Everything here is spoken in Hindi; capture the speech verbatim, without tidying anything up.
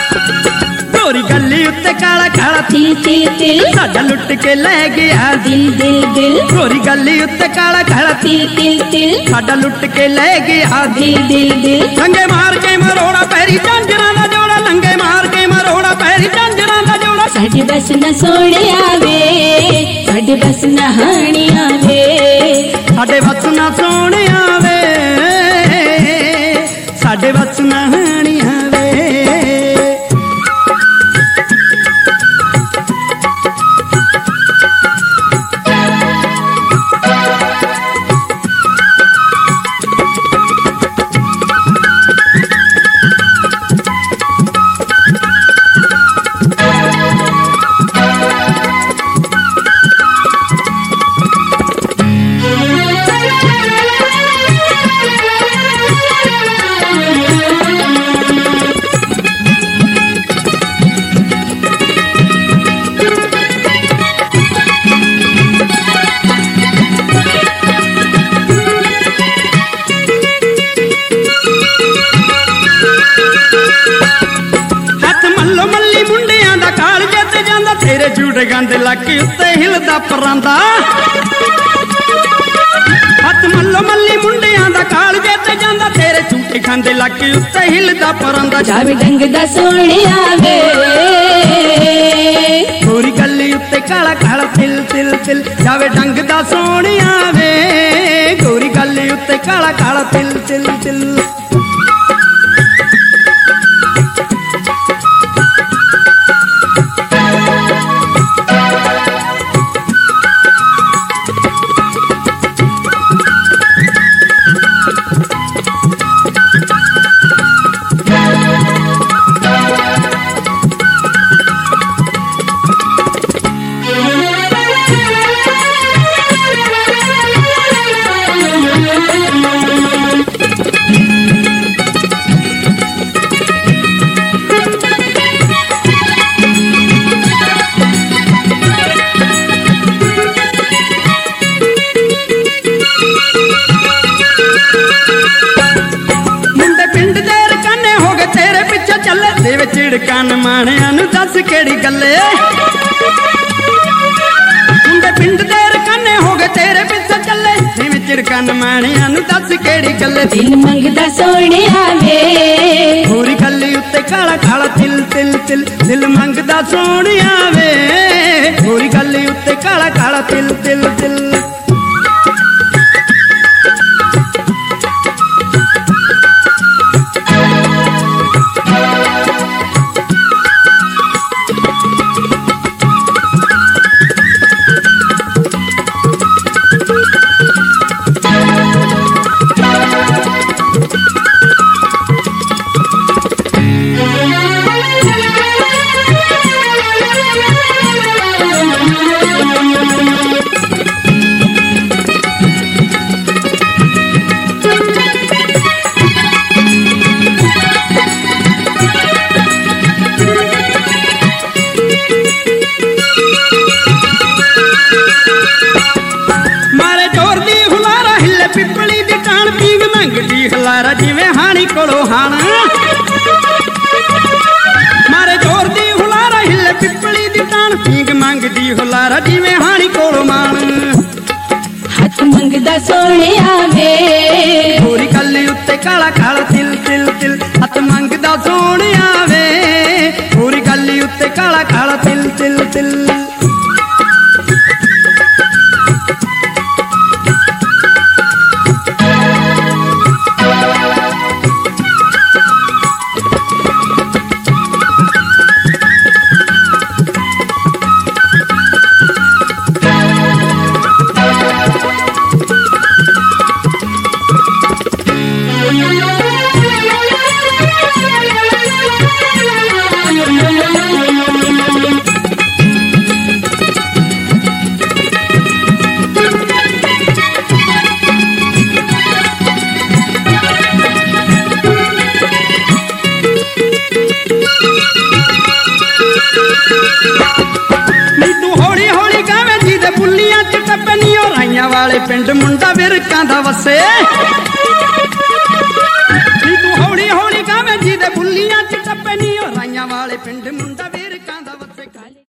गोरी गली उत्ते काला काला तिल तिल तिल साडा लुट के ले गया दिल दिल दिल गोरी गली उत्ते काला काला तिल तिल तिल साडा लुट के ले गया दिल दिल दिल लंगे मार के मरोड़ा पैरी झांजरां दा जोड़ा लंगे मार के मरोड़ा पैरी झांजरां दा जोड़ा साडे बस न सोने आवे साडे बस न हाणी आवे साडे बस न सोने आवे साडे बस न हाणी आवे झूठे गंद लक उत्ते हिलदा परांदा हथ मल्लो मल्ली मुंडियां दा काल जेते जांदा तेरे झूठे गंद लक उत्ते हिलदा परांदा जावे डंग दा सोने आवे गोरी गली उत्ते काला काला तिल तिल तिल जावे डंग दा सोने आवे गोरी गली उत्ते काला काला तिल तिल तिल चिड़कान माणिया नू दस केड़ी गल्ले मुंडे पिंड दे रकाने हो गए तेरे पिछे चले जिवें चिड़कान माणिया नू दस केड़ी गल्ले दिल मंगदा सोने आवे गोरी गली उत्ते काला काला तिल तिल तिल दिल मंगदा सोने आवे गोरी गली उत्ते काला काला तिल तिल तिल हलारा जिवें हाणी कोलो हाण मारे जोर दी हुलारा हिले पिपली दी टाण पींग मंगदी हुलारा जिवें हाणी कोलो मान हथ मंगदा सोने आवे गोरी गली उत्ते काला काला तिल तिल तिल हथ मंगदा सोने आवे गोरी गली उत्ते काला काला तिल तिल तिल वाले पिंड मुंडा विरकां दा वसे तू हौली हौली गावे जी दे बुल्लियां च टप्पे नी राइया वाले पिंड मुंडा